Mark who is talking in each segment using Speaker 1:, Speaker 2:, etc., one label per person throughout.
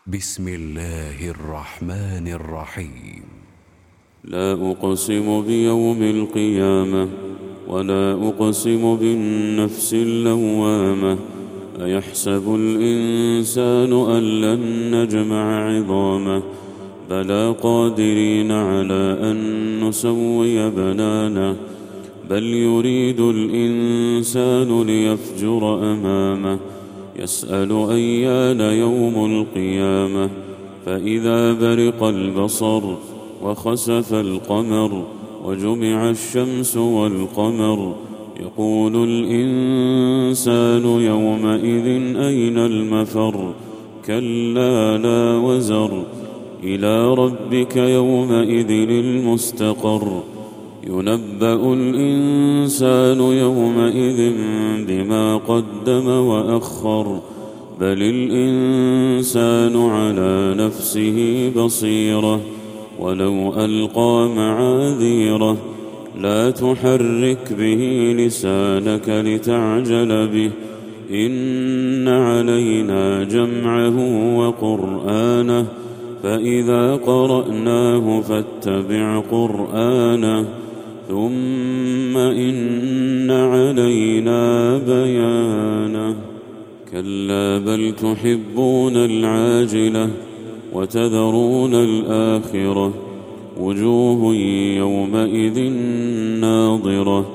Speaker 1: بسم الله الرحمن الرحيم.
Speaker 2: لا أقسم بيوم القيامة ولا أقسم بالنفس اللوامة. أيحسب الإنسان أن لن نجمع عظامه بلى قادرين على أن نسوي بنانه بل يريد الإنسان ليفجر أمامه يسأل أيان يوم القيامة فإذا برق البصر وخسف القمر وجمع الشمس والقمر يقول الإنسان يومئذ أين المفر كلا لا وزر إلى ربك يومئذ المستقر ينبأ الإنسان يومئذ بما قدم وأخر بل الإنسان على نفسه بصيرة ولو ألقى معاذيره لا تحرك به لسانك لتعجل به إن علينا جمعه وقرآنه فإذا قرأناه فاتبع قرآنه ثم إن علينا بيانه كلا بل تحبون العاجلة وتذرون الآخرة وجوه يومئذ ناظرة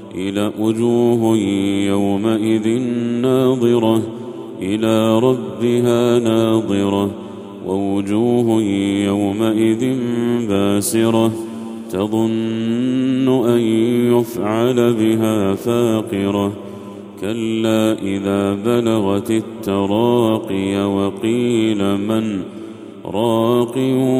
Speaker 2: إلى ربها ناظرة ووجوه يومئذ باسرة تظن أن يفعل بها فاقرة كلا إذا بلغت التراقي وقيل من راق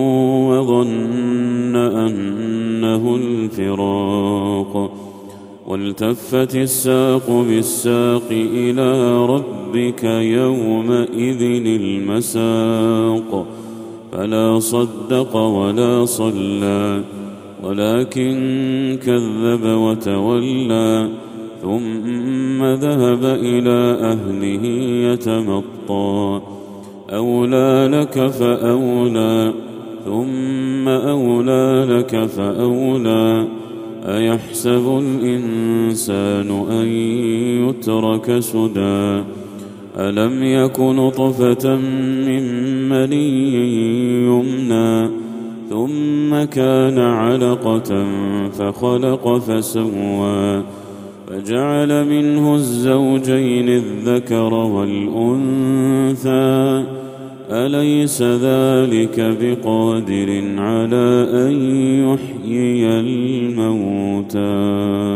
Speaker 2: وظن أنه الفراق والتفت الساق بالساق إلى ربك يومئذ المساق فلا صدق ولا صلى ولكن كذب وتولى ثم ذهب إلى أهله يتمطى أولى لك فأولى ثم أولى لك فأولى أيحسب الإنسان أن يترك سدى ألم يك نطفة من مني يمنى ثم كان علقة فخلق فسوى فجعل منه الزوجين الذكر والأنثى أليس ذلك بقادر على أن يحيي الموتى